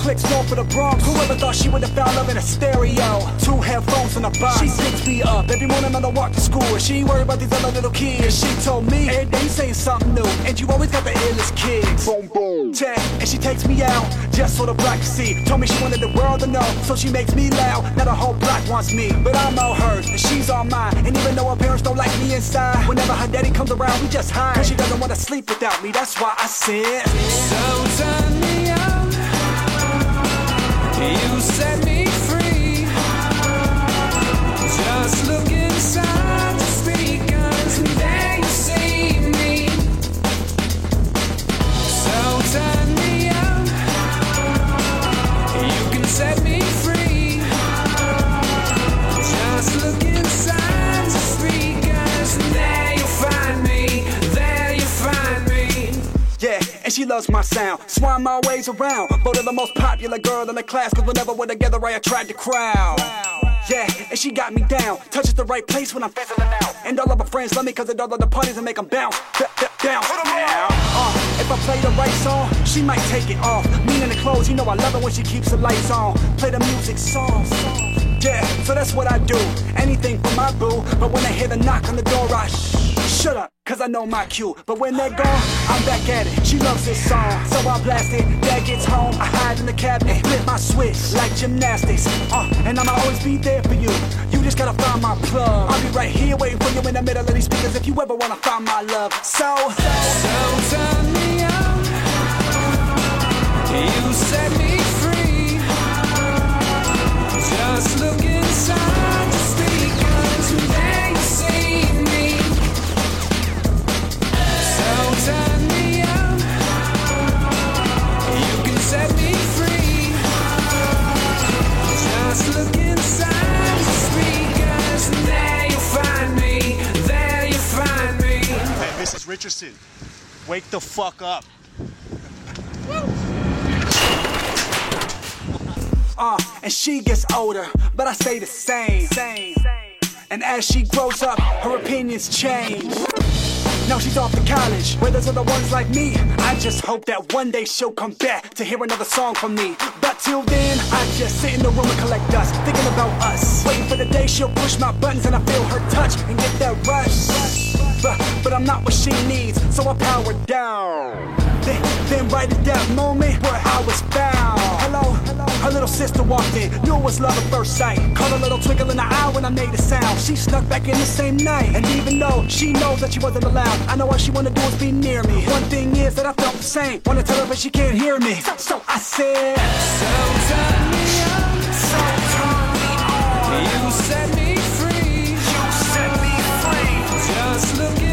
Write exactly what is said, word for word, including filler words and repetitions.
clicks north for the Bronx. Whoever thought she would have found love in a stereo? Two headphones in a box. She picks me up every morning on the walk to school. And she ain't worried about these other little kids. She told me every day you saying something new, and you always got the illest kids. Boom boom. Check, and she takes me out just so the block can see. Told me she wanted the world to know, so she makes me loud. Now the whole block wants me, but I'm all hers and she's all mine. And even though her parents don't like me inside, whenever her daddy comes around, we just hide. Cause she doesn't want to sleep without me. That's why I said, so turn me on. You set me free. Just look inside the speakers and there you see me. So turn me on. You can set me free. Just look inside the speakers and there you find me. There you find me. yeah, and she loves my sound, so I'm always around. Voted the most popular girl in the class, cause whenever we're together I attract the crowd. Yeah, and she got me down, touches the right place when I'm fizzling out. And all of her friends love me cause it all of the parties and make them bounce, b- b- bounce. Uh, if I play the right song, she might take it off. Meaning the clothes, you know I love it when she keeps the lights on. Play the music soft. Yeah, so that's what I do, anything for my boo. But when I hear the knock on the door, I shh, shut up, cause I know my cue. But when they're gone, I'm back at it. She loves this song, so I blast it. Dad gets home, I hide in the cabinet, flip my switch like gymnastics. Uh, and I'ma always be there for you. You just gotta find my plug. I'll be right here waiting for you in the middle of these speakers if you ever wanna find my love. So, so, so turn me on. You set me free. Just look inside the speakers and there you see me. So turn me on. You can set me free. Just look inside the speakers and there you find me. There you find me. Hey, Missus Richardson, wake the fuck up. Uh, and she gets older, but I stay the same. And as she grows up, her opinions change. Now she's off to college, where there's other ones like me. I just hope that one day she'll come back to hear another song from me. But till then, I just sit in the room and collect dust, thinking about us, waiting for the day she'll push my buttons and I feel her touch and get that rush. But, but I'm not what she needs, so I power down. Then, then right at that moment where I was found, hello, her little sister walked in, knew it was love at first sight. Caught a little twinkle in the eye when I made a sound. She snuck back in the same night, and even though she knows that she wasn't allowed, I know all she wanna do is be near me. One thing is that I felt the same, wanna tell her but she can't hear me. So, so I said, so turn me on. so turn me on. You set me free. You set me free. Just look